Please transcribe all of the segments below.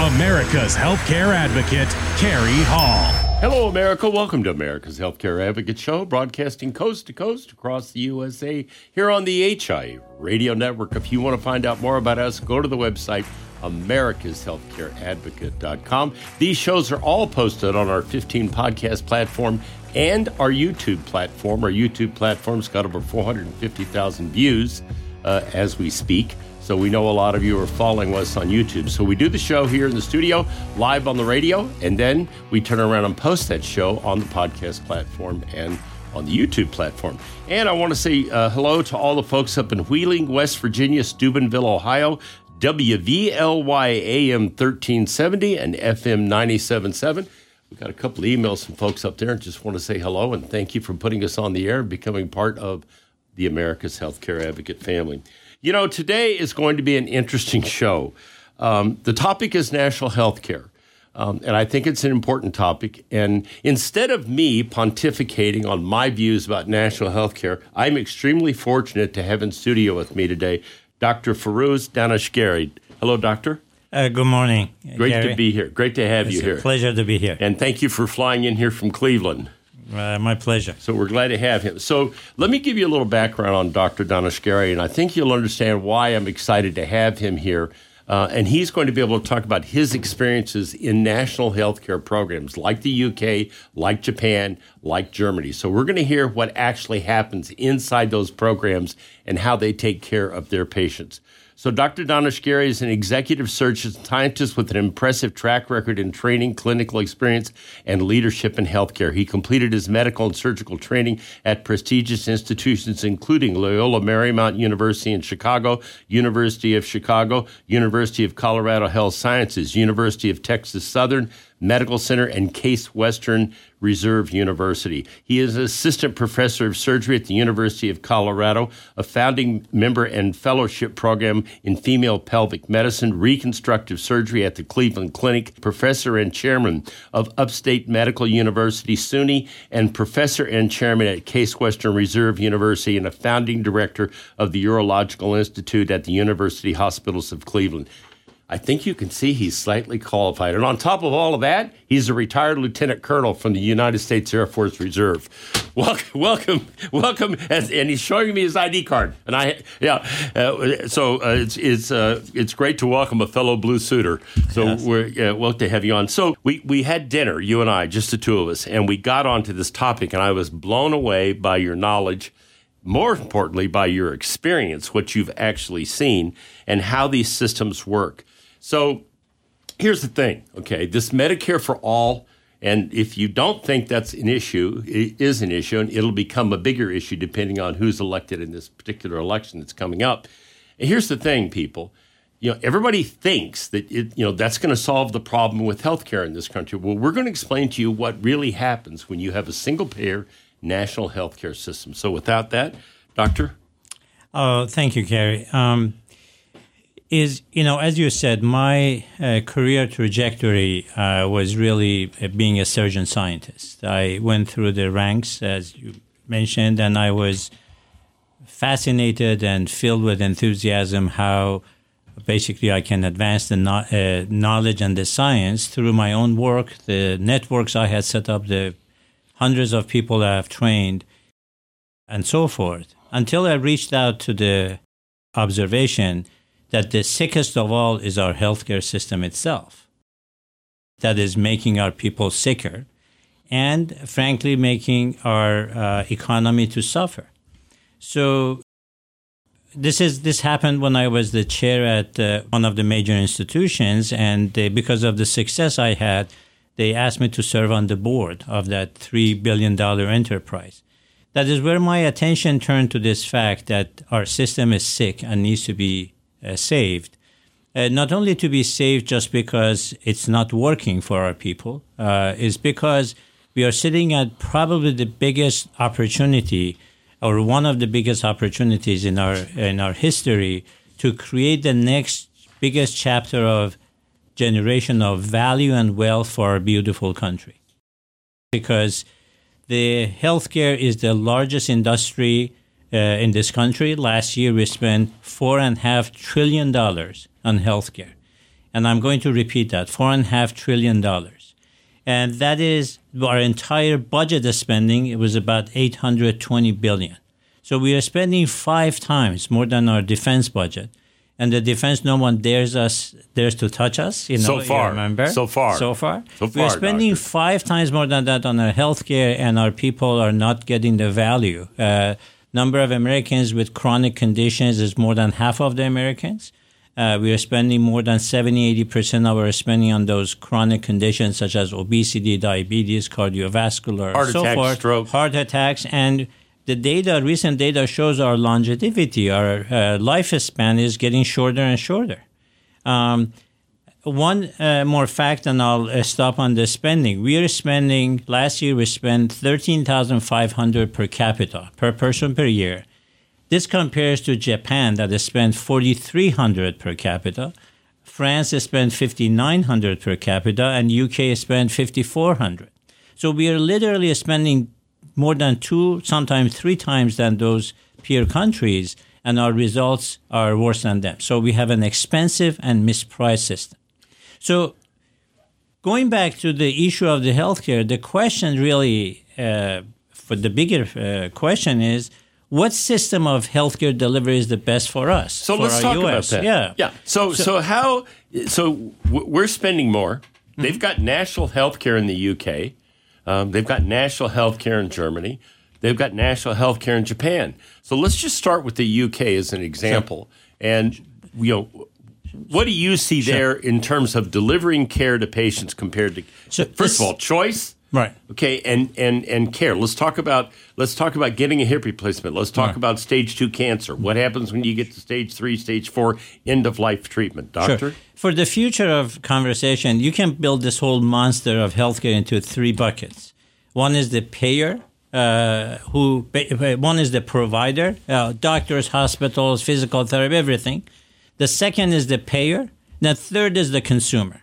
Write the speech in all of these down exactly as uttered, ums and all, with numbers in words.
America's healthcare advocate, Cary Hall. Hello, America. Welcome to America's Healthcare Advocate Show, broadcasting coast to coast across the U S A here on the H I Radio Network. If you want to find out more about us, go to the website, americas healthcare advocate dot com. These shows are all posted on our fifteen podcast platform and our YouTube platform. Our YouTube platform's got over four hundred fifty thousand views uh, as we speak. So we know a lot of you are following us on YouTube. So we do the show here in the studio, live on the radio, and then we turn around and post that show on the podcast platform and on the YouTube platform. And I want to say uh, hello to all the folks up in Wheeling, West Virginia, Steubenville, Ohio, W V L Y A M thirteen seventy and F M ninety-seven point seven. We've got a couple of emails from folks up there and just want to say hello and thank you for putting us on the air and becoming part of the America's Healthcare Advocate family. You know, today is going to be an interesting show. Um, the topic is national health care, um, and I think it's an important topic. And instead of me pontificating on my views about national health care, I'm extremely fortunate to have in studio with me today Doctor Feroz Daneshgari. Hello, Doctor. Uh, good morning, Great Gary. to be here. Great to have it's you here. It's a pleasure to be here. And thank you for flying in here from Cleveland. Uh, my pleasure. So we're glad to have him. So let me give you a little background on Doctor Daneshgari, and I think you'll understand why I'm excited to have him here. Uh, and he's going to be able to talk about his experiences in national healthcare programs like the U K, like Japan, like Germany. So we're going to hear what actually happens inside those programs and how they take care of their patients. So Doctor Daneshgari is an executive surgeon scientist with an impressive track record in training, clinical experience, and leadership in healthcare. He completed his medical and surgical training at prestigious institutions, including Loyola Marymount University in Chicago, University of Chicago, University of Colorado Health Sciences, University of Texas Southern Medical Center, and Case Western Reserve University. He is an assistant professor of surgery at the University of Colorado, a founding member and fellowship program in female pelvic medicine, reconstructive surgery at the Cleveland Clinic, professor and chairman of Upstate Medical University, SUNY, and professor and chairman at Case Western Reserve University, and a founding director of the Urological Institute at the University Hospitals of Cleveland. I think you can see he's slightly qualified. And on top of all of that, he's a retired lieutenant colonel from the United States Air Force Reserve. Welcome, welcome, welcome. And, and he's showing me his I D card. And I, yeah, uh, so uh, it's it's uh, it's great to welcome a fellow blue suitor. So yes. we're uh, welcome to have you on. So we, we had dinner, you and I, just the two of us, and we got onto this topic, and I was blown away by your knowledge, more importantly, by your experience, what you've actually seen, and how these systems work. So here's the thing, okay, this Medicare for All, and if you don't think that's an issue, it is an issue, and it'll become a bigger issue depending on who's elected in this particular election that's coming up. And here's the thing, people, you know, everybody thinks that, it, you know, that's going to solve the problem with healthcare in this country. Well, we're going to explain to you what really happens when you have a single-payer national healthcare system. So without that, Doctor? Oh, thank you, Cary. Um, Is, you know, as you said, my uh, career trajectory uh, was really uh, being a surgeon scientist. I went through the ranks, as you mentioned, and I was fascinated and filled with enthusiasm how basically I can advance the no- uh, knowledge and the science through my own work, the networks I had set up, the hundreds of people I have trained, and so forth, until I reached out to the observation that the sickest of all is our healthcare system itself. That is making our people sicker and, frankly, making our uh, economy to suffer. So this is this happened when I was the chair at uh, one of the major institutions, and they, because of the success I had, they asked me to serve on the board of that three billion dollars enterprise. That is where my attention turned to this fact that our system is sick and needs to be Uh, saved, uh, not only to be saved just because it's not working for our people, uh, is because we are sitting at probably the biggest opportunity, or one of the biggest opportunities in our in our history, to create the next biggest chapter of generation of value and wealth for our beautiful country. Because the healthcare is the largest industry Uh, in this country. Last year, we spent four and a half trillion dollars on healthcare. And I'm going to repeat that, four and a half trillion dollars. And that is our entire budget spending. It was about eight hundred twenty billion. So we are spending five times more than our defense budget. And the defense, no one dares us, dares to touch us. You know, so far, you remember? So far. So far. So far, we are spending doctor. five times more than that on our healthcare, and our people are not getting the value. Uh, number of Americans with chronic conditions is more than half of the Americans. Uh, we are spending more than seventy, eighty percent of our spending on those chronic conditions such as obesity, diabetes, cardiovascular, heart so attacks, forth, stroke. heart attacks, and the data, recent data shows our longevity, our uh, lifespan is getting shorter and shorter. Um, one uh, more fact, and I'll uh, stop on the spending. We are spending, last year we spent thirteen thousand five hundred dollars per capita, per person per year. This compares to Japan that has spent four thousand three hundred dollars per capita. France has spent five thousand nine hundred dollars per capita, and U K has spent five thousand four hundred dollars. So we are literally spending more than two, sometimes three times than those peer countries, and our results are worse than them. So we have an expensive and mispriced system. So going back to the issue of the healthcare, the question really, uh, for the bigger uh, question is, what system of healthcare delivery is the best for us? So for let's our talk U S? about that. Yeah. Yeah. So, so, so how, so we're spending more. Mm-hmm. They've got national healthcare in the U K. Um, they've got national health care in Germany. They've got national health care in Japan. So let's just start with the U K as an example. Sure. And, you know, what do you see sure. there in terms of delivering care to patients compared to, so first this, of all, choice? Right. Okay, and, and, and care. Let's talk about let's talk about getting a hip replacement. Let's talk right. about stage two cancer. What happens when you get to stage three, stage four, end of life treatment, doctor? Sure. For the future of conversation, you can build this whole monster of healthcare into three buckets. One is the payer, uh, who one is the provider, uh, doctors, hospitals, physical therapy, everything. The second is the payer. The third is the consumer.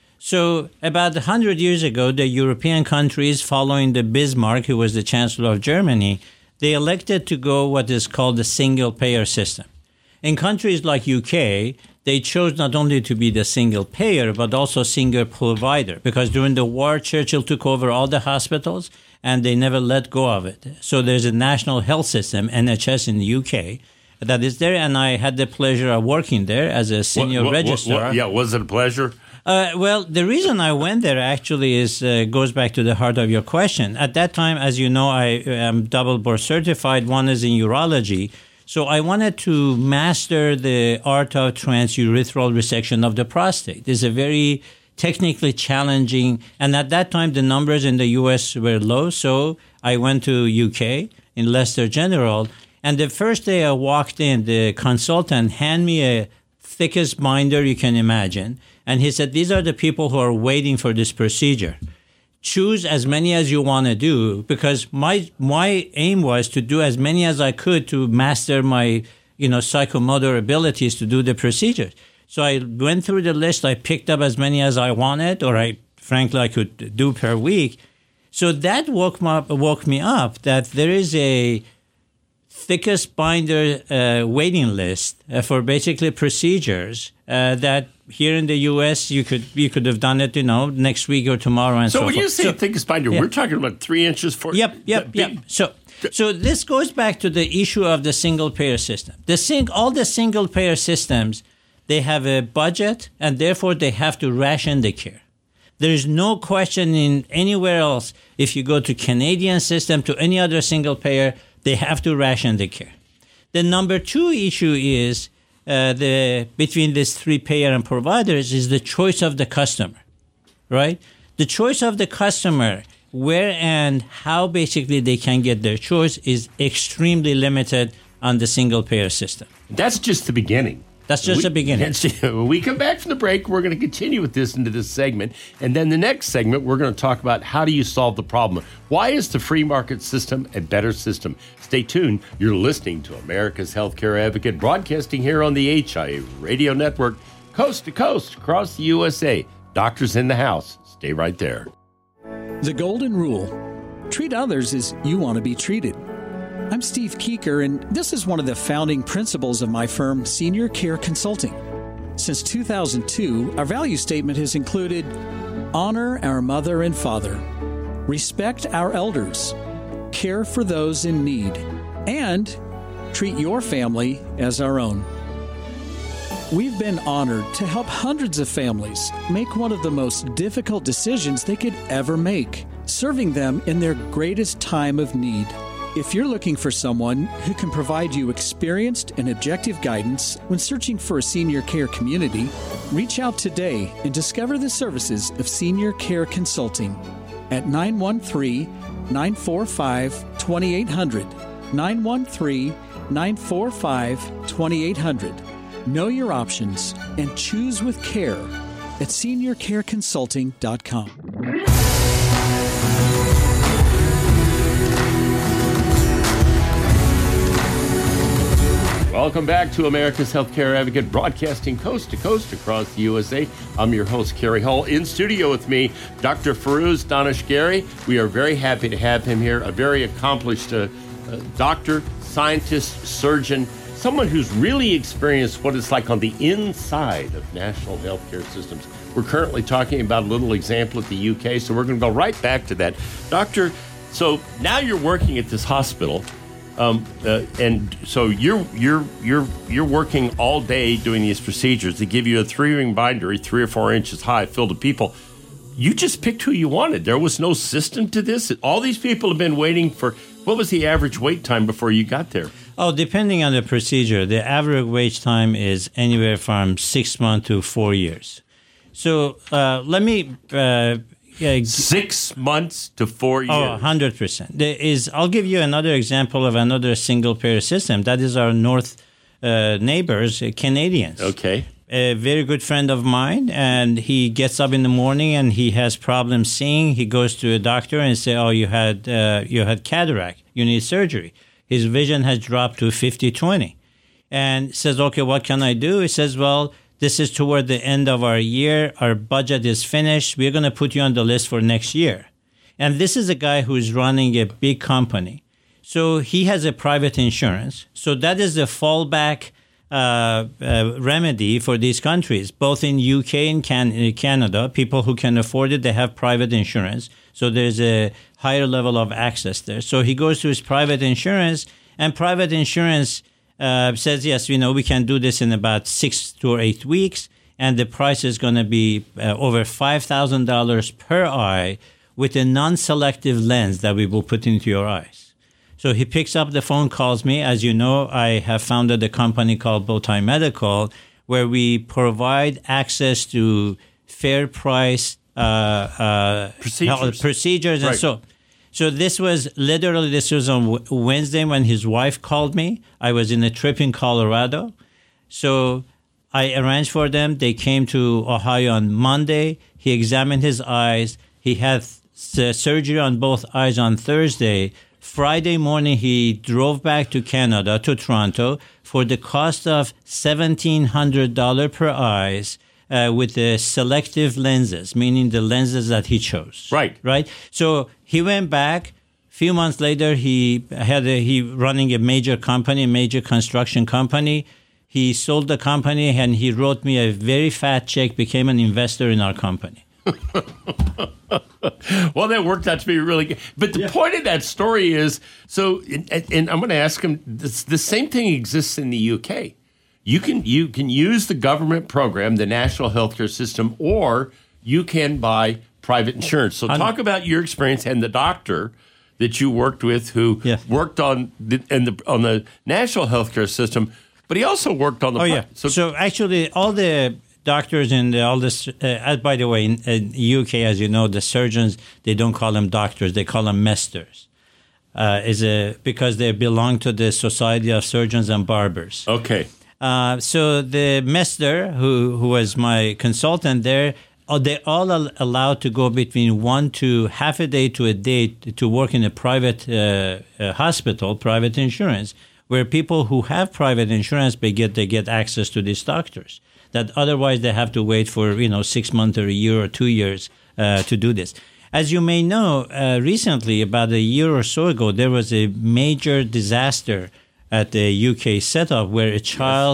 So about one hundred years ago, the European countries, following the Bismarck, who was the Chancellor of Germany, they elected to go what is called the single-payer system. In countries like U K, they chose not only to be the single payer, but also single provider, because during the war, Churchill took over all the hospitals, and they never let go of it. So there's a national health system, N H S in the U K, that is there, and I had the pleasure of working there as a senior what, what, registrar. What, yeah, was it a pleasure? Uh, well, the reason I went there actually is uh, goes back to the heart of your question. At that time, as you know, I am double board certified. One is in urology. So I wanted to master the art of transurethral resection of the prostate. It's a very technically challenging, and at that time, the numbers in the U S were low. So I went to U K in Leicester General. And the first day I walked in, the consultant handed me a thickest binder you can imagine. And he said, these are the people who are waiting for this procedure. Choose as many as you want to do, because my my aim was to do as many as I could to master my, you know, psychomotor abilities to do the procedure. So I went through the list. I picked up as many as I wanted, or I, frankly, I could do per week. So that woke me up, woke me up that there is a thickest binder uh, waiting list uh, for basically procedures uh, that here in the U S you could you could have done it, you know, next week or tomorrow and so, so when forth. you say so, thickest binder, yeah. we're talking about three inches for Yep, yep, yep. Big, so so this goes back to the issue of the single payer system. The sing all the single payer systems, they have a budget, and therefore they have to ration the care. There is no question in anywhere else. If you go to Canadian system, to any other single payer, they have to ration the care. The number two issue is uh, the between these three payer and providers is the choice of the customer, right? The choice of the customer, where and how basically they can get their choice, is extremely limited on the single payer system. That's just the beginning. That's just we, the beginning. When we come back from the break, we're going to continue with this into this segment. And then the next segment, we're going to talk about how do you solve the problem. Why is the free market system a better system? Stay tuned. You're listening to America's Healthcare Advocate, broadcasting here on the H I A Radio Network, coast to coast across the U S A. Doctors in the house. Stay right there. The Golden Rule. Treat others as you want to be treated. I'm Steve Keeker, and this is one of the founding principles of my firm, Senior Care Consulting. Since two thousand two, our value statement has included honor our mother and father, respect our elders, care for those in need, and treat your family as our own. We've been honored to help hundreds of families make one of the most difficult decisions they could ever make, serving them in their greatest time of need. If you're looking for someone who can provide you experienced and objective guidance when searching for a senior care community, reach out today and discover the services of Senior Care Consulting at nine one three, nine four five, two eight zero zero, nine one three, nine four five, two eight zero zero. Know your options and choose with care at senior care consulting dot com. Welcome back to America's Healthcare Advocate, broadcasting coast to coast across the U S A. I'm your host, Kerry Hall. In studio with me, Doctor Feroz Daneshgeri. We are very happy to have him here, a very accomplished uh, uh, doctor, scientist, surgeon, someone who's really experienced what it's like on the inside of national healthcare systems. We're currently talking about a little example at the U K, so we're going to go right back to that. Doctor, so now you're working at this hospital. Um, uh, and so you're you're you're you're working all day doing these procedures. They give you a three-ring binder, three or four inches high, filled with people. You just picked who you wanted. There was no system to this. All these people have been waiting for. What was the average wait time before you got there? Oh, depending on the procedure, the average wait time is anywhere from six months to four years. So uh, let me. Uh, Yeah, Six months to four years. Oh, one hundred percent. There is, I'll give you another example of another single-payer system. That is our north uh, neighbors, uh, Canadians. Okay. A very good friend of mine, and he gets up in the morning and he has problems seeing. He goes to a doctor and say, oh, you had uh, you had cataract. You need surgery. His vision has dropped to fifty twenty. And says, okay, what can I do? He says, well, this is toward the end of our year. Our budget is finished. We're going to put you on the list for next year. And this is a guy who's running a big company. So he has a private insurance. So that is the fallback uh, uh, remedy for these countries, both in U K and Can- Canada. People who can afford it, they have private insurance. So there's a higher level of access there. So he goes to his private insurance, and private insurance Uh, says, yes, you know, we can do this in about six to eight weeks, and the price is going to be uh, over five thousand dollars per eye with a non-selective lens that we will put into your eyes. So he picks up the phone, calls me. As you know, I have founded a company called Bowtie Medical, where we provide access to fair price uh, uh, procedures, procedures and right. so So this was literally, this was on Wednesday when his wife called me. I was in a trip in Colorado. So I arranged for them. They came to Ohio on Monday. He examined his eyes. He had surgery on both eyes on Thursday. Friday morning, he drove back to Canada, to Toronto, for the cost of seventeen hundred dollars per eyes. Uh, with the selective lenses, meaning the lenses that he chose. Right. Right. So he went back. A few months later, he had a, he running a major company, a major construction company. He sold the company and he wrote me a very fat check, became an investor in our company. Well, that worked out to be really good. But the yeah. point of that story is, so, and, and I'm going to ask him, this, the same thing exists in the U K. You can you can use the government program, the national healthcare system, or you can buy private insurance. So talk about your experience and the doctor that you worked with who yeah. worked on the, and the on the national healthcare system, but he also worked on the. Oh yeah. So, so actually, all the doctors and all this. Uh, by the way, in, in the U K, as you know, the surgeons, they don't call them doctors; they call them mesters. Uh, is a because they belong to the Society of Surgeons and Barbers. Okay. Uh, so the Mester, who who was my consultant there, uh, they all are allowed to go between one to half a day to a day to work in a private uh, uh, hospital, private insurance, where people who have private insurance, they get they get access to these doctors. That otherwise they have to wait for you know six months or a year or two years uh, to do this. As you may know, uh, recently, about a year or so ago, there was a major disaster at the U K setup where a child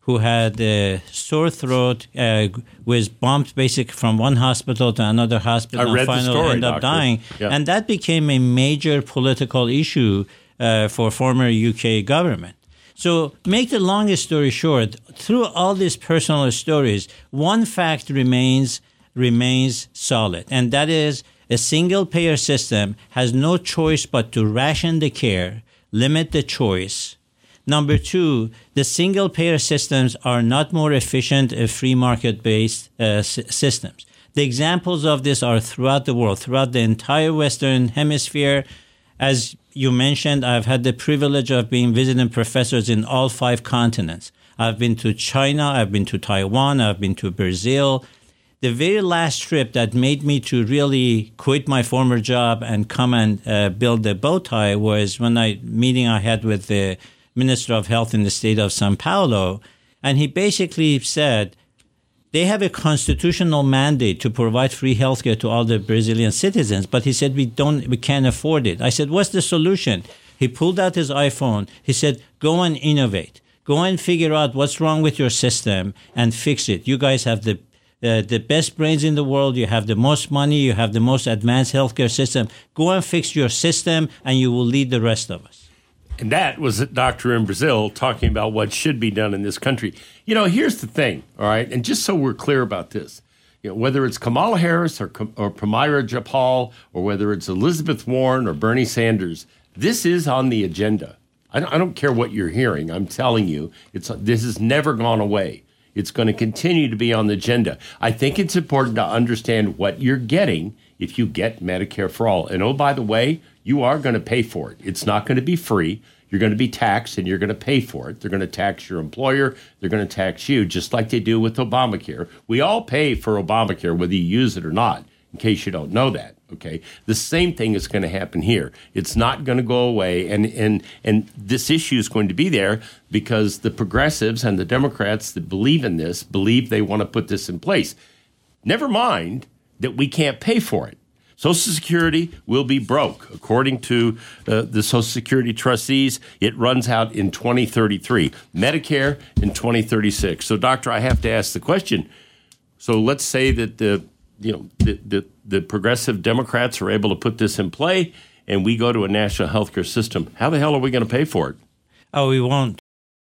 who had a sore throat, uh, was bumped basically from one hospital to another hospital, I read and finally the story, ended up doctor. dying. Yeah. And that became a major political issue uh, for former U K government. So make the long story short, through all these personal stories, one fact remains remains solid, and that is a single-payer system has no choice but to ration the care, limit the choice. Number two, the single-payer systems are not more efficient than free market-based uh, s- systems. The examples of this are throughout the world, throughout the entire Western Hemisphere. As you mentioned, I've had the privilege of being visiting professors in all five continents. I've been to China, I've been to Taiwan, I've been to Brazil. The very last trip that made me to really quit my former job and come and uh, build the bow tie was when I meeting I had with the Minister of Health in the state of Sao Paulo, and he basically said they have a constitutional mandate to provide free healthcare to all the Brazilian citizens, but he said we don't, we can't afford it. I said, what's the solution? He pulled out his iPhone. He said, go and innovate. Go and figure out what's wrong with your system and fix it. You guys have the uh, the best brains in the world. You have the most money. You have the most advanced healthcare system. Go and fix your system, and you will lead the rest of us. And that was a doctor in Brazil talking about what should be done in this country. You know, here's the thing, all right? And just so we're clear about this, you know, whether it's Kamala Harris or, or Pramila Jayapal, or whether it's Elizabeth Warren or Bernie Sanders, this is on the agenda. I don't, I don't care what you're hearing. I'm telling you, it's this has never gone away. It's going to continue to be on the agenda. I think it's important to understand what you're getting if you get Medicare for all. And oh, by the way, you are going to pay for it. It's not going to be free. You're going to be taxed, and you're going to pay for it. They're going to tax your employer. They're going to tax you, just like they do with Obamacare. We all pay for Obamacare, whether you use it or not, in case you don't know that, okay? The same thing is going to happen here. It's not going to go away, and, and, and this issue is going to be there because the progressives and the Democrats that believe in this believe they want to put this in place. Never mind that we can't pay for it. Social Security will be broke. According to uh, the Social Security trustees, it runs out in twenty thirty-three. Medicare in twenty thirty-six. So, doctor, I have to ask the question. So let's say that the you know the, the, the progressive Democrats are able to put this in play, and we go to a national healthcare system. How the hell are we going to pay for it? Oh, we won't.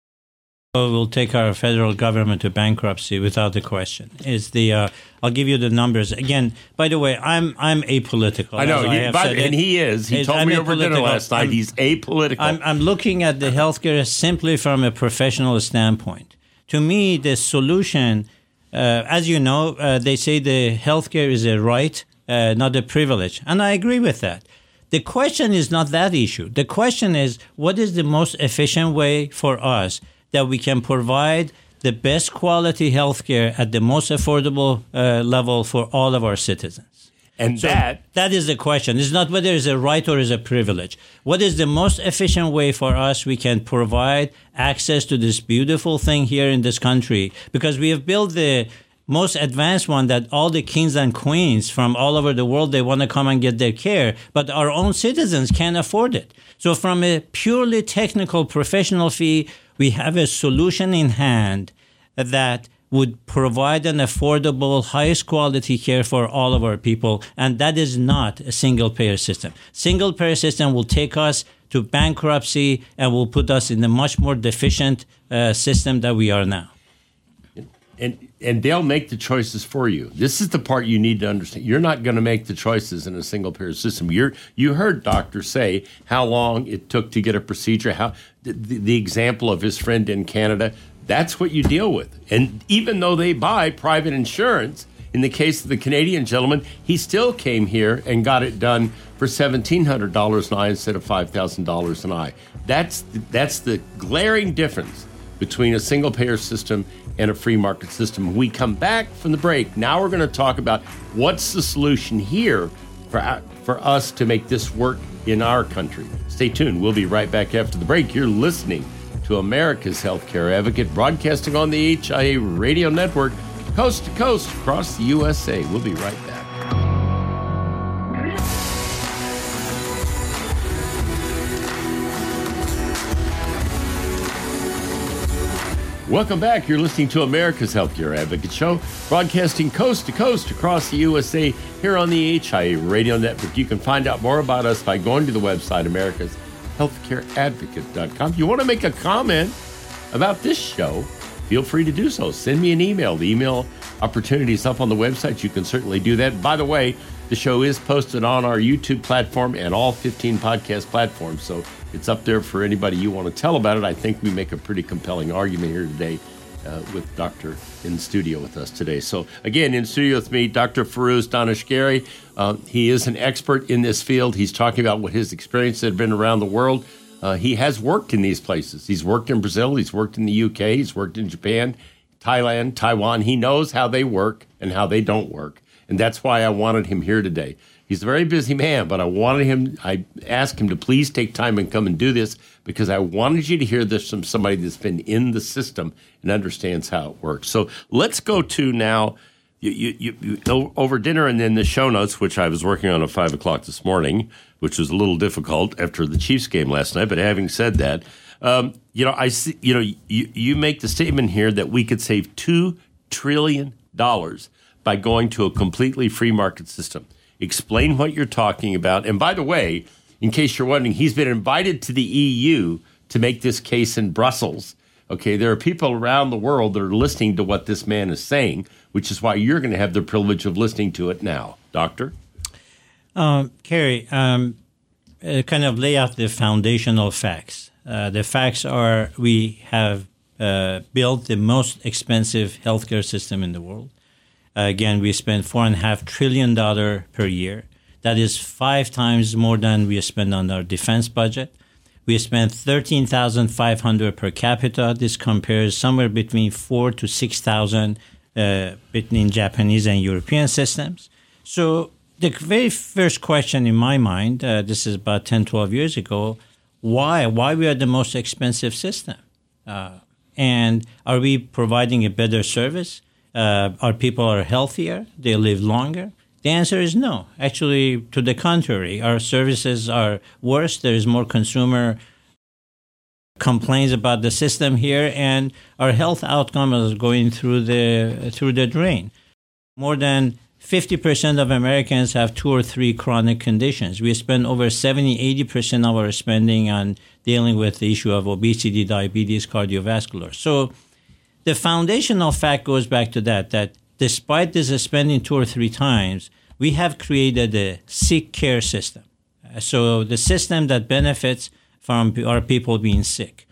We'll take our federal government to bankruptcy without a question. Is the uh, I'll give you the numbers again. By the way, I'm I'm apolitical. I know, as he, I have but, said. and he is. He Is- told I'm me over dinner apolitical. last night. I'm- He's apolitical. I'm, I'm looking at the healthcare simply from a professional standpoint. To me, the solution, uh, as you know, uh, they say the healthcare is a right, uh, not a privilege, and I agree with that. The question is not that issue. The question is, what is the most efficient way for us that we can provide the best quality healthcare at the most affordable uh, level for all of our citizens? and So that that is the question. It's not whether it's a right or it's a privilege. What is the most efficient way for us we can provide access to this beautiful thing here in this country? Because we have built the most advanced one that all the kings and queens from all over the world, they want to come and get their care, but our own citizens can't afford it. So from a purely technical professional fee, we have a solution in hand that would provide an affordable, highest quality care for all of our people, and that is not a single-payer system. Single-payer system will take us to bankruptcy and will put us in a much more deficient uh, system that we are now. And and they'll make the choices for you. This is the part you need to understand. You're not going to make the choices in a single-payer system. You're you heard doctors say how long it took to get a procedure. How the, the example of his friend in Canada. That's what you deal with. And even though they buy private insurance, in the case of the Canadian gentleman, he still came here and got it done for seventeen hundred dollars an eye instead of five thousand dollars an eye. That's the, that's the glaring difference between a single-payer system and a free market system. When we come back from the break, now we're going to talk about what's the solution here for, for us to make this work in our country. Stay tuned. We'll be right back after the break. You're listening to America's Healthcare Advocate, broadcasting on the H I A Radio Network, coast to coast across the U S A. We'll be right back. Welcome back. You're listening to America's Healthcare Advocate Show, broadcasting coast to coast across the U S A here on the H I A Radio Network. You can find out more about us by going to the website, americas healthcare advocate dot com. If you want to make a comment about this show, feel free to do so. Send me an email. The email opportunity is up on the website. You can certainly do that. By the way, the show is posted on our YouTube platform and all fifteen podcast platforms, so it's up there for anybody you want to tell about it. I think we make a pretty compelling argument here today uh, with Doctor in studio with us today. So again, in studio with me, Doctor Feroz Daneshgari. Uh, he is an expert in this field. He's talking about what his experiences have been around the world. Uh, he has worked in these places. He's worked in Brazil. He's worked in the U K. He's worked in Japan, Thailand, Taiwan. He knows how they work and how they don't work. And that's why I wanted him here today. He's a very busy man, but I wanted him, I asked him to please take time and come and do this because I wanted you to hear this from somebody that's been in the system and understands how it works. So let's go to now, you, you, you, over dinner and then the show notes, which I was working on at five o'clock this morning, which was a little difficult after the Chiefs game last night. But having said that, um, you know, I see, you know, you, you make the statement here that we could save two trillion dollars by going to a completely free market system. Explain what you're talking about. And by the way, in case you're wondering, he's been invited to the E U to make this case in Brussels. Okay, there are people around the world that are listening to what this man is saying, which is why you're going to have the privilege of listening to it now. Doctor? Um, Kerry, um, uh, kind of lay out the foundational facts. Uh, the facts are we have uh, built the most expensive healthcare system in the world. Uh, again, we spend four and a half trillion dollars per year. That is five times more than we spend on our defense budget. We spend thirteen thousand five hundred dollars per capita. This compares somewhere between four to six thousand uh, between Japanese and European systems. So the very first question in my mind, uh, this is about ten, twelve years ago, why? Why we are the most expensive system? Uh, and are we providing a better service? Uh, our people are healthier? They live longer? The answer is no. Actually, to the contrary, our services are worse. There is more consumer complaints about the system here, and our health outcome is going through the through the drain. More than fifty percent of Americans have two or three chronic conditions. We spend over seventy, eighty percent of our spending on dealing with the issue of obesity, diabetes, cardiovascular. So the foundational fact goes back to that, that despite this spending two or three times, we have created a sick care system. So the system that benefits from our people being sick.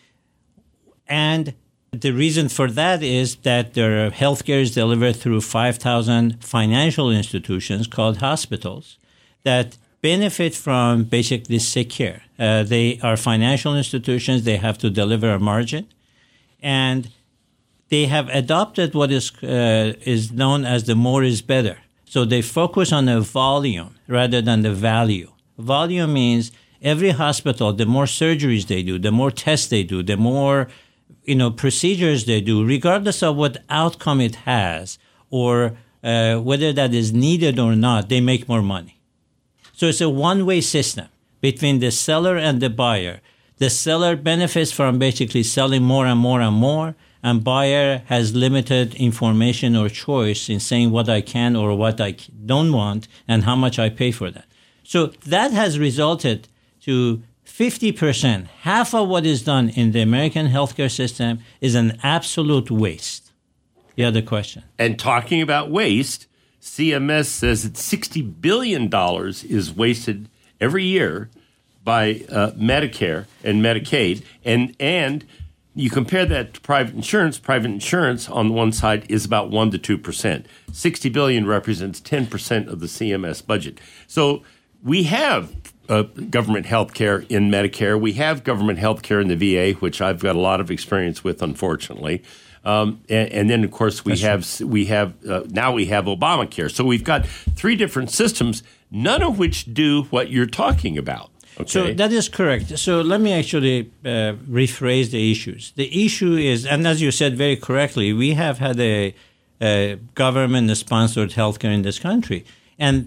And the reason for that is that their healthcare is delivered through five thousand financial institutions called hospitals that benefit from basically sick care. Uh, they are financial institutions. They have to deliver a margin. And they have adopted what is uh, is known as the more is better. So they focus on the volume rather than the value. Volume means every hospital, the more surgeries they do, the more tests they do, the more you know procedures they do, regardless of what outcome it has or uh, whether that is needed or not, they make more money. So it's a one-way system between the seller and the buyer. The seller benefits from basically selling more and more and more, and buyer has limited information or choice in saying what I can or what I don't want and how much I pay for that. So that has resulted to fifty percent, half of what is done in the American healthcare system is an absolute waste. The other question. And talking about waste, C M S says that sixty billion dollars is wasted every year by uh, Medicare and Medicaid, and and you compare that to private insurance. Private insurance on one side is about one to two percent. Sixty billion represents ten percent of the C M S budget. So we have uh, government health care in Medicare. We have government health care in the V A, which I've got a lot of experience with, unfortunately. Um, and, and then, of course, we That's have right. we have uh, now we have Obamacare. So we've got three different systems, none of which do what you're talking about. Okay. So that is correct. So let me actually uh, rephrase the issues. The issue is, and as you said very correctly, we have had a, a government-sponsored healthcare in this country. And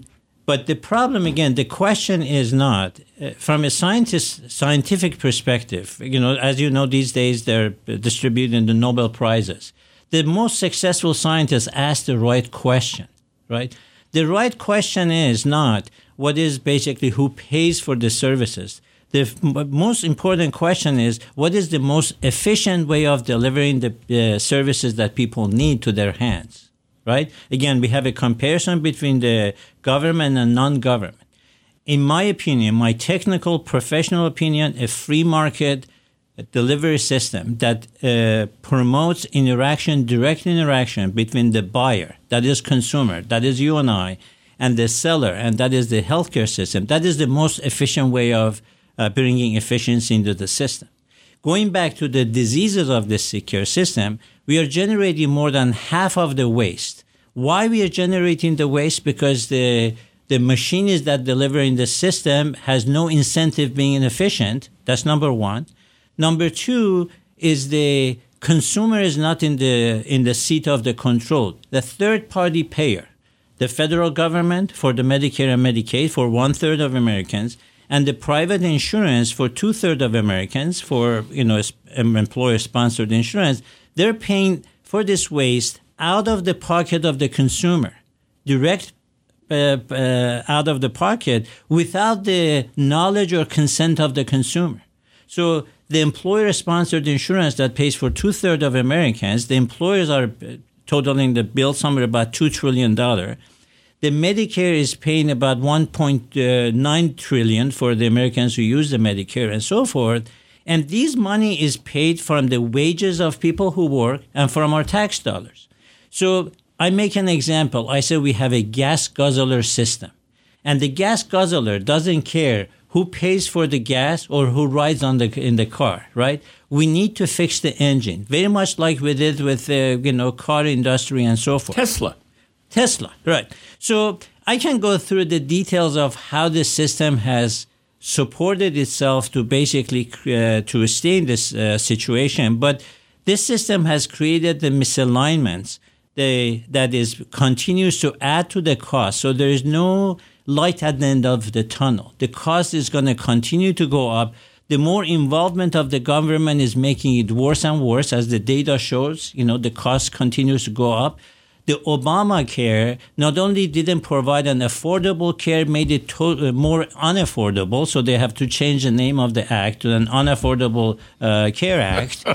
But the problem, again, the question is not, uh, from a scientist, scientific perspective, you know, as you know, these days they're distributing the Nobel Prizes. The most successful scientists ask the right question, right? The right question is not what is basically who pays for the services. The f- most important question is what is the most efficient way of delivering the uh, services that people need to their hands, right? Again, we have a comparison between the government and non-government. In my opinion, my technical, professional opinion, a free market delivery system that uh, promotes interaction, direct interaction between the buyer, that is consumer, that is you and I, and the seller, and that is the healthcare system. That is the most efficient way of uh, bringing efficiency into the system. Going back to the diseases of the sick care system, we are generating more than half of the waste. Why we are generating the waste? Because the the machine is that delivering the system has no incentive being inefficient. That's number one. Number two is the consumer is not in the in the seat of the control. The third party payer, the federal government for the Medicare and Medicaid for one third of Americans, and the private insurance for two thirds of Americans for you know employer sponsored insurance, they're paying for this waste out of the pocket of the consumer, direct uh, uh, out of the pocket without the knowledge or consent of the consumer. So the employer-sponsored insurance that pays for two-thirds of Americans, the employers are totaling the bill somewhere about two trillion dollars. The Medicare is paying about one point nine trillion dollars for the Americans who use the Medicare and so forth. And this money is paid from the wages of people who work and from our tax dollars. So I make an example. I say we have a gas guzzler system. And the gas guzzler doesn't care who pays for the gas or who rides on the in the car, right? We need to fix the engine, very much like we did with the you know car industry and so forth. Tesla. Tesla, right. So I can go through the details of how the system has supported itself to basically uh, to stay in this uh, situation, but this system has created the misalignments the, that is continues to add to the cost. So there is no light at the end of the tunnel. The cost is going to continue to go up. The more involvement of the government is making it worse and worse, as the data shows. You know, the cost continues to go up. The Obamacare not only didn't provide an affordable care, made it to- more unaffordable, so they have to change the name of the act to an Unaffordable uh, Care Act,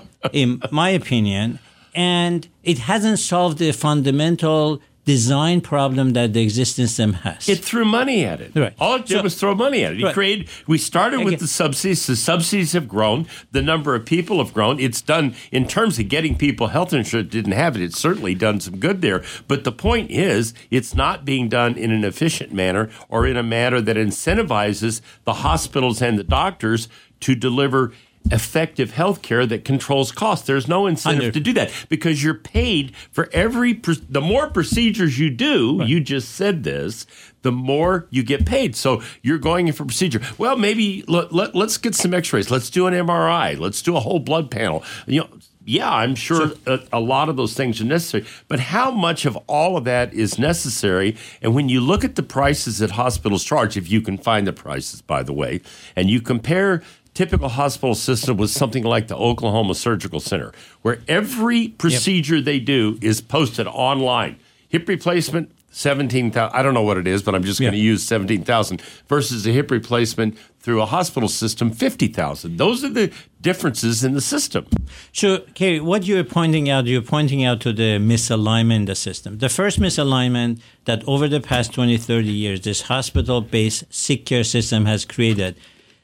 in my opinion. And it hasn't solved the fundamental design problem that the existing system has. It threw money at it. Right. All it did so, was throw money at it. It right. created. We started with Again. the subsidies. The subsidies have grown. The number of people have grown. It's done in terms of getting people health insurance. Didn't have it. It's certainly done some good there. But the point is, it's not being done in an efficient manner or in a manner that incentivizes the hospitals and the doctors to deliver effective health care that controls costs. There's no incentive Under. to do that because you're paid for every, the more procedures you do, right. You just said this, the more you get paid. So you're going in for procedure. Well, maybe let, let, let's get some x-rays. Let's do an M R I. Let's do a whole blood panel. You know, yeah, I'm sure so, a, a lot of those things are necessary, but how much of all of that is necessary? And when you look at the prices that hospitals charge, if you can find the prices, by the way, and you compare typical hospital system with something like the Oklahoma Surgical Center, where every procedure yep. they do is posted online. Hip replacement, seventeen thousand. I don't know what it is, but I'm just yeah. going to use seventeen thousand versus a hip replacement through a hospital system, fifty thousand. Those are the differences in the system. So, Kerry, what you're pointing out, you're pointing out to the misalignment in the system. The first misalignment that over the past twenty, thirty years, this hospital-based sick care system has created.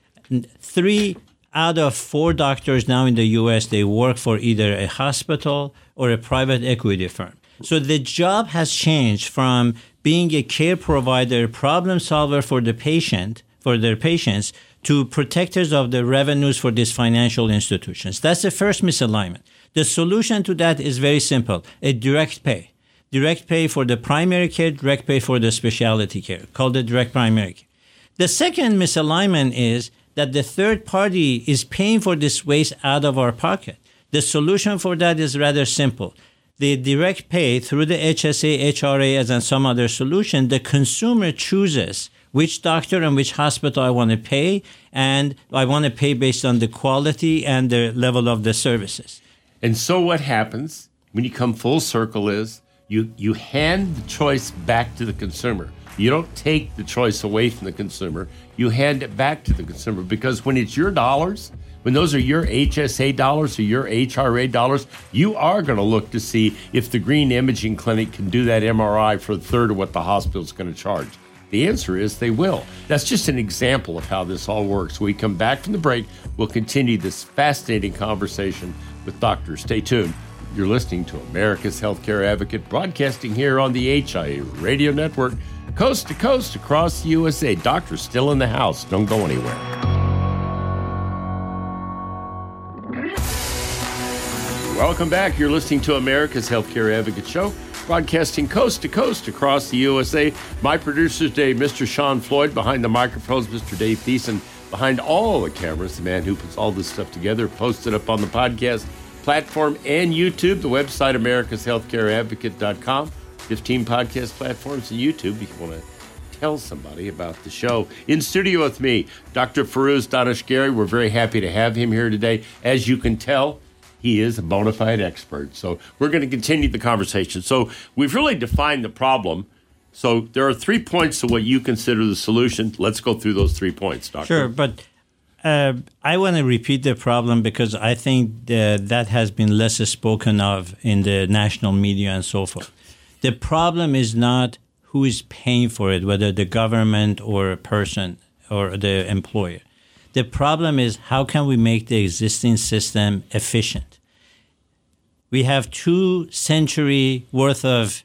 Three out of four doctors now in the U S, they work for either a hospital or a private equity firm. So the job has changed from being a care provider, problem solver for the patient, for their patients, to protectors of the revenues for these financial institutions. That's the first misalignment. The solution to that is very simple, a direct pay. Direct pay for the primary care, direct pay for the specialty care, called the direct primary care. The second misalignment is that the third party is paying for this waste out of our pocket. The solution for that is rather simple. the direct pay through the H S A, H R A, as and some other solution, the consumer chooses which doctor and which hospital I want to pay, and I want to pay based on the quality and the level of the services. And so what happens when you come full circle is you, you hand the choice back to the consumer. You don't take the choice away from the consumer. You hand it back to the consumer, because when it's your dollars, when those are your H S A dollars or your H R A dollars, you are going to look to see if the Green Imaging Clinic can do that M R I for a third of what the hospital's going to charge. The answer is they will. That's just an example of how this all works. When we come back from the break, we'll continue this fascinating conversation with doctors. Stay tuned. You're listening to America's Healthcare Advocate, broadcasting here on the H I A Radio Network, coast to coast across the U S A. Doctors still in the house. Don't go anywhere. Welcome back. You're listening to America's Healthcare Advocate Show, broadcasting coast to coast across the U S A. My producer today, Mister Sean Floyd. Behind the microphones, Mister Dave Thiessen. Behind all the cameras, the man who puts all this stuff together, posted up on the podcast platform and YouTube, the website, americas healthcare advocate dot com. fifteen podcast platforms and YouTube if you want to tell somebody about the show. In studio with me, Doctor Feroz Daneshgari. We're very happy to have him here today. As you can tell, he is a bona fide expert. So we're going to continue the conversation. So we've really defined the problem. So there are three points to what you consider the solution. Let's go through those three points, Doctor. Sure, but uh, I want to repeat the problem because I think the, that has been less spoken of in the national media and so forth. The problem is not who is paying for it, whether the government or a person or the employer. The problem is how can we make the existing system efficient? We have two century worth of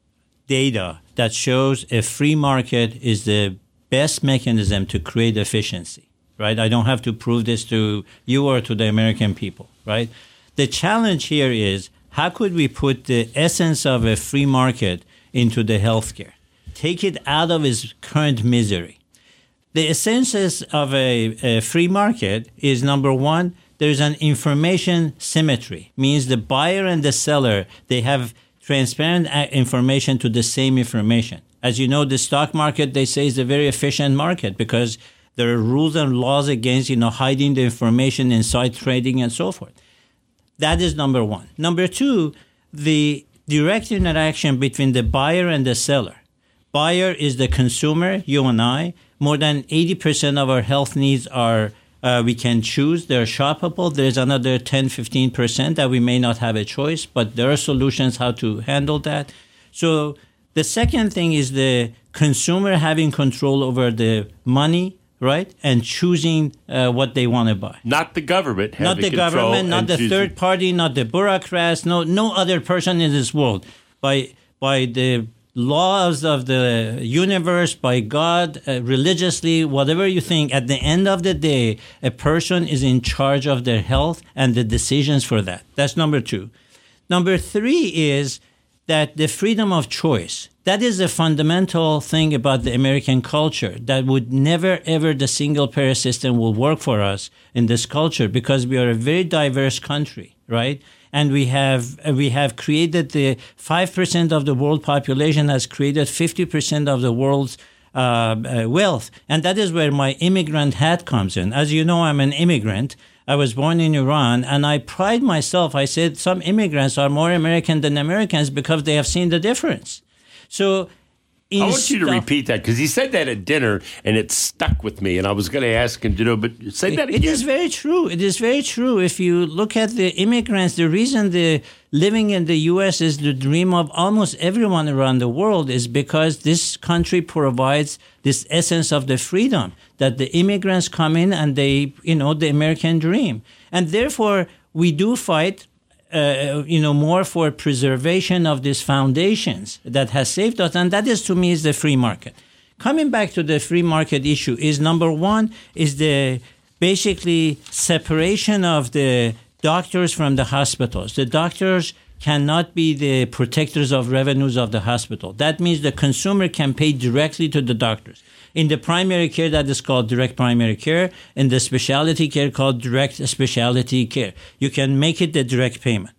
data that shows a free market is the best mechanism to create efficiency, right? I don't have to prove this to you or to the American people, right? The challenge here is how could we put the essence of a free market into the healthcare? Take it out of its current misery. The essence of a, a free market is, number one, there's an information symmetry, means the buyer and the seller, they have transparent information to the same information. As you know, the stock market, they say, is a very efficient market because there are rules and laws against, you know, hiding the information inside trading and so forth. That is number one. Number two, the direct interaction between the buyer and the seller. Buyer is the consumer, you and I. More than eighty percent of our health needs are, uh, we can choose. They're shoppable. There's another ten, fifteen percent that we may not have a choice, but there are solutions how to handle that. So the second thing is the consumer having control over the money, right, and choosing uh, what they want to buy. Not the government having Not the control government, not and the choosing. third party, not the bureaucrats, no no other person in this world. By by the laws of the universe, by God, uh, religiously, whatever you think, at the end of the day, a person is in charge of their health and the decisions for that. That's number two. Number three is that the freedom of choice. That is a fundamental thing about the American culture that would never, ever the single-payer system will work for us in this culture because we are a very diverse country, right? And we have we have created the five percent of the world population has created fifty percent of the world's uh, uh, wealth. And that is where my immigrant hat comes in. As you know, I'm an immigrant. I was born in Iran, and I pride myself. I said some immigrants are more American than Americans because they have seen the difference. So I want you to repeat that because he said that at dinner and it stuck with me. And I was going to ask him to do, but say that again. It is very true. It is very true. If you look at the immigrants, the reason the living in the U S is the dream of almost everyone around the world is because this country provides this essence of the freedom that the immigrants come in and they, you know, the American dream. And therefore, we do fight Uh, you know, more for preservation of these foundations that has saved us. And that is, to me, is the free market. Coming back to the free market issue is number one is the basically separation of the doctors from the hospitals. The doctors cannot be the protectors of revenues of the hospital. That means the consumer can pay directly to the doctors. In the primary care, that is called direct primary care. In the specialty care, called direct specialty care. You can make it the direct payment.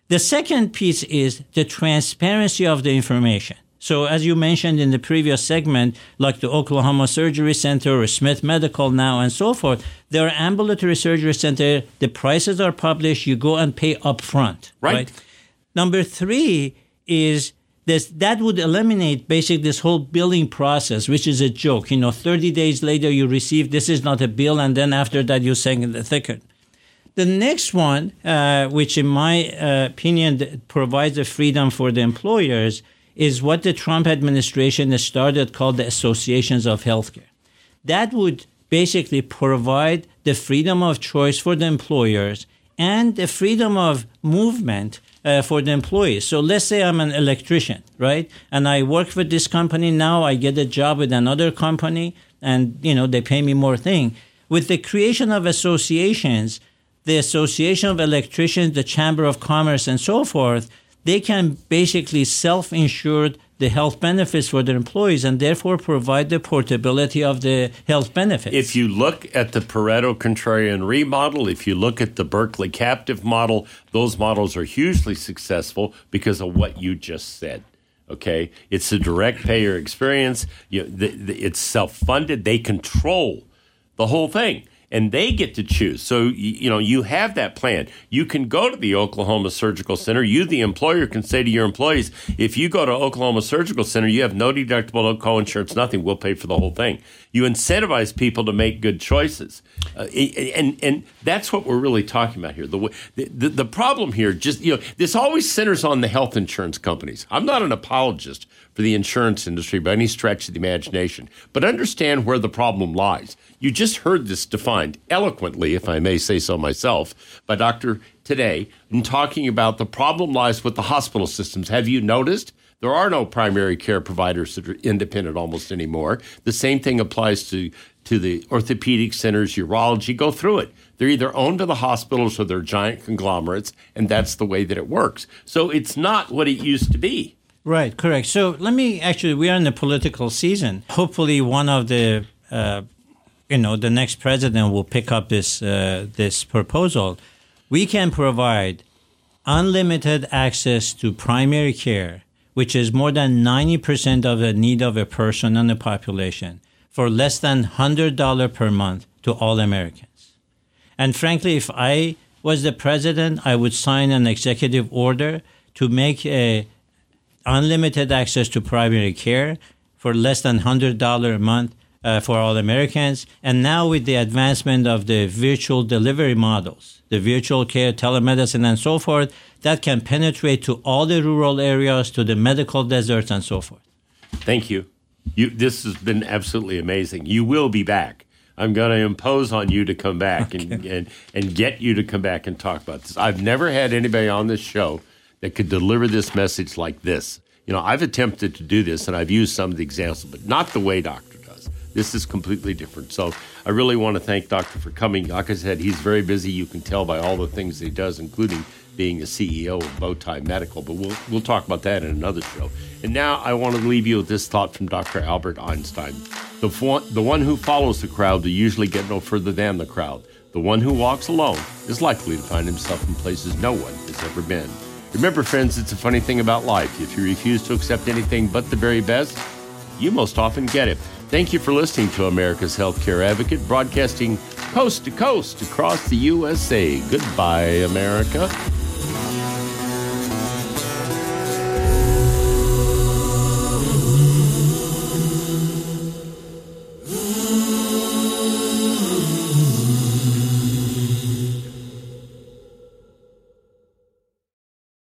The second piece is the transparency of the information. So as you mentioned in the previous segment, like the Oklahoma Surgery Center or Smith Medical now and so forth, there are ambulatory surgery center. The prices are published. You go and pay upfront. Right. right? Number three is this, that would eliminate basically this whole billing process, which is a joke. You know, thirty days later you receive, this is not a bill, and then after that you send the thicker. The next one, uh, which in my uh, opinion provides a freedom for the employers, is what the Trump administration started called the Associations of Healthcare. That would basically provide the freedom of choice for the employers and the freedom of movement uh, for the employees. So let's say I'm an electrician, right? And I work for this company now. I get a job with another company and, you know, they pay me more thing. With the creation of associations, the Association of Electricians, the Chamber of Commerce, and so forth, they can basically self-insure the health benefits for their employees and therefore provide the portability of the health benefits. If you look at the Pareto Contrarian remodel, if you look at the Berkeley Captive model, those models are hugely successful because of what you just said. Okay? It's a direct payer experience. You, the, the, it's self-funded. They control the whole thing. And they get to choose. So, you know, you have that plan. You can go to the Oklahoma Surgical Center. You, the employer, can say to your employees, if you go to Oklahoma Surgical Center, you have no deductible, no co-insurance, nothing. We'll pay for the whole thing. You incentivize people to make good choices. Uh, and and that's what we're really talking about here. The, the, the problem here, just, you know, this always centers on the health insurance companies. I'm not an apologist for the insurance industry by any stretch of the imagination, but understand where the problem lies. You just heard this defined eloquently, if I may say so myself, by Doctor Today in talking about the problem lies with the hospital systems. Have you noticed? There are no primary care providers that are independent almost anymore. The same thing applies to, to the orthopedic centers, urology. Go through it. They're either owned by the hospitals or they're giant conglomerates, and that's the way that it works. So it's not what it used to be. Right, correct. So let me actually, we are in the political season. Hopefully one of the, uh, you know, the next president will pick up this uh, this proposal. We can provide unlimited access to primary care, which is more than ninety percent of the need of a person in the population, for less than one hundred dollars per month to all Americans. And frankly, if I was the president, I would sign an executive order to make a unlimited access to primary care for less than one hundred dollars a month uh, for all Americans. And now with the advancement of the virtual delivery models, the virtual care, telemedicine, and so forth, that can penetrate to all the rural areas, to the medical deserts, and so forth. Thank you. You. This has been absolutely amazing. You will be back. I'm going to impose on you to come back okay. and, and, and get you to come back and talk about this. I've never had anybody on this show that could deliver this message like this. You know, I've attempted to do this, and I've used some of the examples, but not the way Doctor does. This is completely different. So I really want to thank Doctor for coming. Like I said, he's very busy. You can tell by all the things he does, including being a C E O of Bowtie Medical. But we'll we'll talk about that in another show. And now I want to leave you with this thought from Doctor Albert Einstein. The one, the one who follows the crowd will usually get no further than the crowd. The one who walks alone is likely to find himself in places no one has ever been. Remember, friends, it's a funny thing about life. If you refuse to accept anything but the very best, you most often get it. Thank you for listening to America's Healthcare Advocate, broadcasting coast to coast across the U S A. Goodbye, America.